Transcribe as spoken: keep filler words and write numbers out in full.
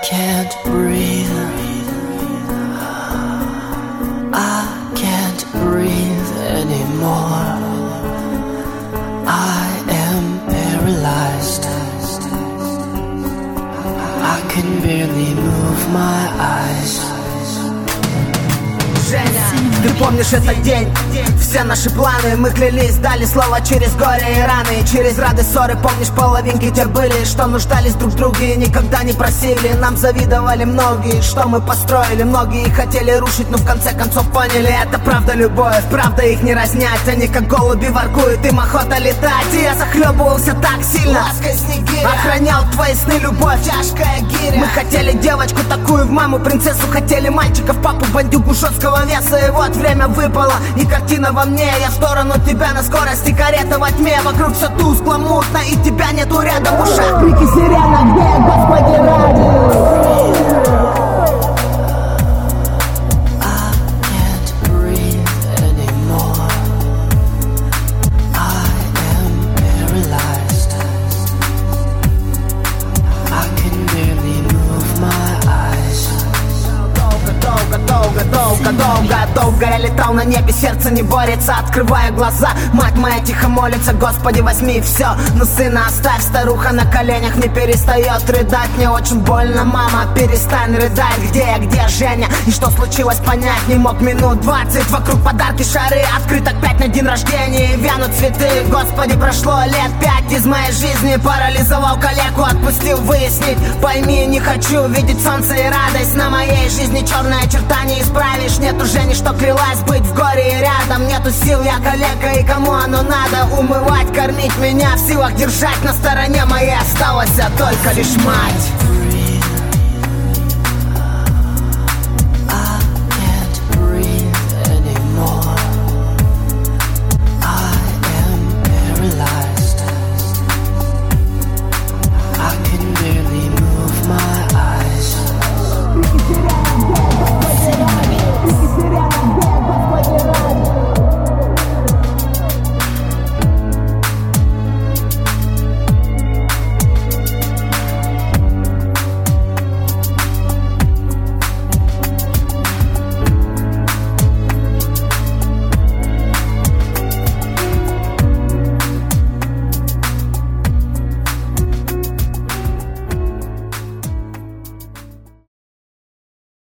can't breathe. I can't breathe anymore. I am paralyzed. I can barely move my eyes. Женя, ты помнишь этот день? Все наши планы, мы клялись, дали слово через горе и раны. Через рады ссоры, помнишь, половинки те были, что нуждались друг в друге и никогда не просили. Нам завидовали многие, что мы построили. Многие хотели рушить, но в конце концов поняли, это правда любовь, правда их не разнять. Они как голуби воркуют, им охота летать. И я захлебывался так сильно, лаской снегиря, охранял твои сны, любовь, тяжкая гиря. Мы хотели девочку такую в маму, принцессу, хотели мальчиков, папу, бандюгу жесткого веса. И вот время выпало, и картина во мне. Я в сторону тебя на скорости, карета во тьме. Вокруг все тускло, мутно, и тебя нету рядом. В ушах крики сирена, где, Господи, ради? Долго, долго я летал на небе, сердце не борется, открывая глаза. Мать моя тихо молится, Господи, возьми все, но сына оставь. Старуха на коленях не перестает рыдать. Мне очень больно, мама, перестань рыдать. Где я, где Женя? И что случилось, понять не мог. Минут двадцать, вокруг подарки, шары, открыт опять на день рождения, вянут цветы. Господи, прошло лет пять из моей жизни. Парализовал калеку, отпустил выяснить. Пойми, не хочу видеть солнце и радость. На моей жизни черная черта не исправишь. Нету Жени, что клялась быть в горе и рядом. Нету сил, я калека, и кому оно надо? Умывать, кормить меня, в силах держать на стороне моей осталась только лишь мать.